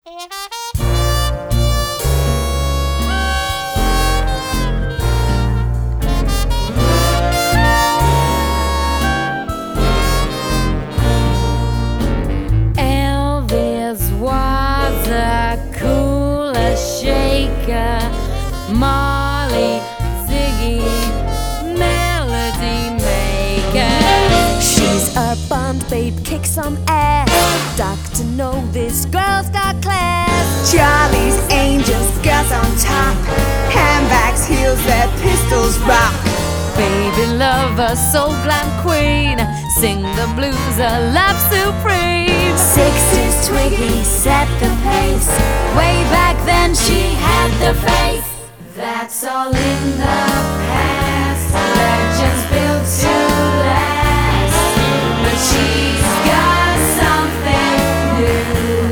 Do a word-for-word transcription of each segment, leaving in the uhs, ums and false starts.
Elvis was a cooler shaker, Marley, Ziggy, melody maker. She's a bond babe, kick some ass. Doctor know this girl's got class. Charlie's Angels, girls on top. Handbags, heels, their pistols rock. Baby lover, soul glam queen, sing the blues, a love supreme. Sixties Twiggy set the pace. Way back then she had the faith. That's all in the past. Legends built to last. But she's got something new.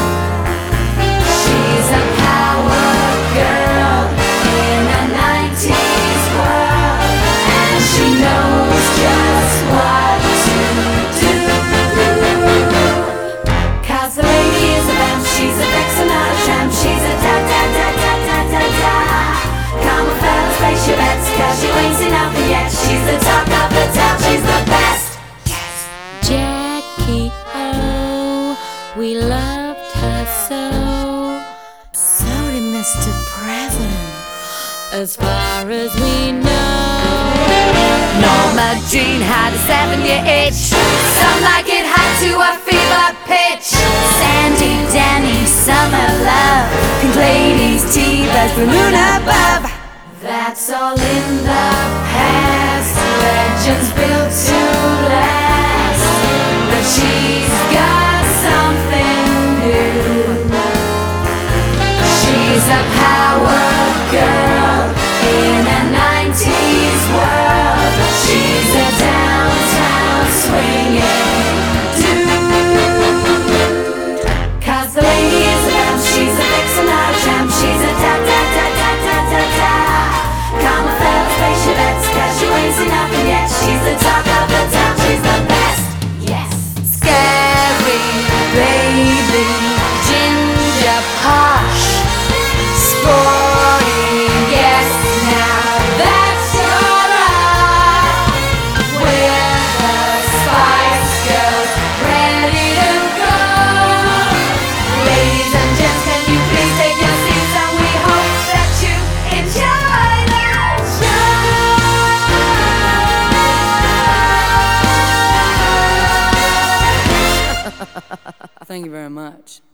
She's a power girl in a nineties world, and she knows just what to do. Cause the lady is a vamp, she's a vixen, not a tramp. She's a da da da da da da da. Come on fellas, place your bets, cause you ain't seen nothing yet. She's the talk of the town, she's the best. Jackie O, we loved her so. So did Mister President, as far as we know. Norma Jean had a seven-year itch. Some like it hot to a fever pitch. Sandy, Danny, summer love. Pink ladies, T-birds, blue moon above. That's all in the past. Legends built to last. But she's got something new. She's a power girl in a nineties world. She's a downtown swinging dude. Cause the lady is a vamp, she's a vixen, not a tramp. She's a da da da da da da da. Come on fellas, place your bets, cause you ain't seen nothing yet. She's the talk of the town, she's the best. Yes. Scary baby, ginger posh, sporty, yes, now that's alright. We're the Spice Girls, ready to go. Ladies and gents, can you please take your seats, and we hope that you enjoy the show. Thank you very much.